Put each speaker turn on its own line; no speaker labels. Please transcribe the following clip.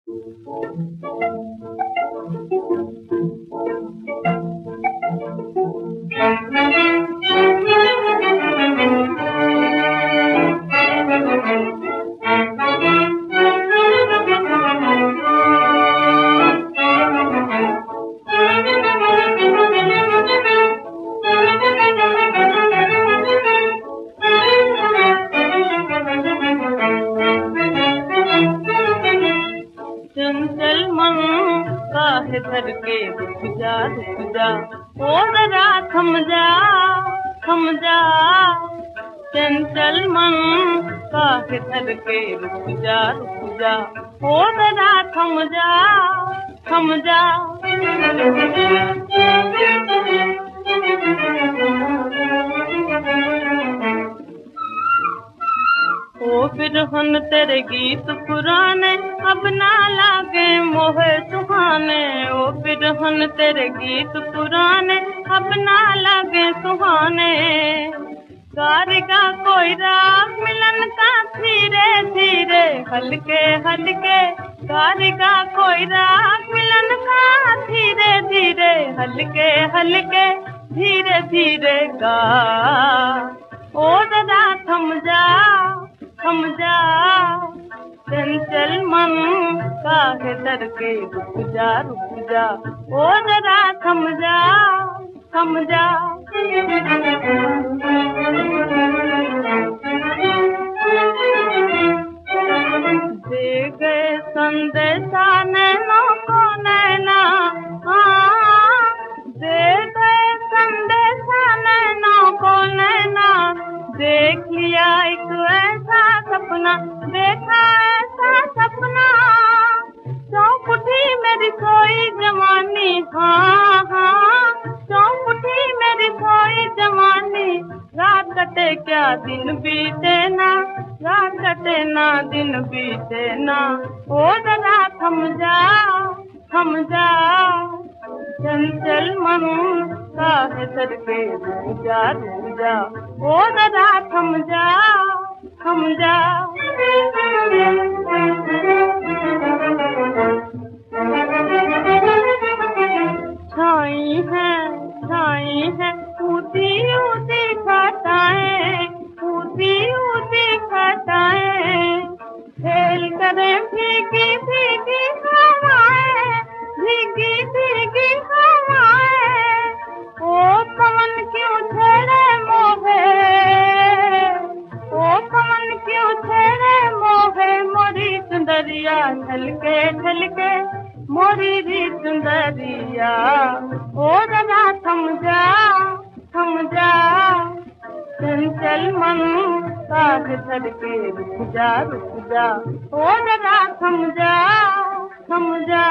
चंचल मन काहे धर के रुक जा ओ जरा थम जा थम जा। चंचल मन काहे धर के रुक जा ओ जरा थम जा थम जा। ओ बिरहन तेरे गीत पुराने अब ना लागे मोहे सुहाने। ओ बिरहन तेरे गीत पुराने अब ना लागे सुहाने। गारिगा कोई राग मिलन का धीरे धीरे हल्के हल्के। गारिगा कोई राग मिलन का धीरे धीरे हल्के हल्के धीरे धीरे गा। ओ दादा थम जा थम जा। चंचल मन काहे डर के रुक जा ओ जरा थम जा थम जा। दे गए संदेशा नैनों को नैना। दे गए संदेशा नैनों को नैना। देख लिया एक ऐसा सपना देखा ऐसा सपना। चौखुटी मेरी सोई जवानी हाँ हाँ। चौखुटी मेरी सोई जवानी। रात कटे क्या दिन बीते ना। रात कटे ना दिन बीते ना। ओ जरा थम जा थम जा। चंचल मन काहे डर के रुक जा ओ जरा थम जा थम जा। छाई है ऊती ऊती घटाएं ऊती ऊती घटाएं। खेल करे भीगी भीगी हवाएं भीगी भीगी हवाएं। ओ पवन क्यों छेड़े मोहे ओ पवन क्यों छेड़े मोहे। मोरी सुंदरिया ढलके ढलके मोरी री सुंदरिया। ओ जरा थम जा थम जा। चंचल मन काहे धर के रुक जा ओ जरा थम जा थम जा।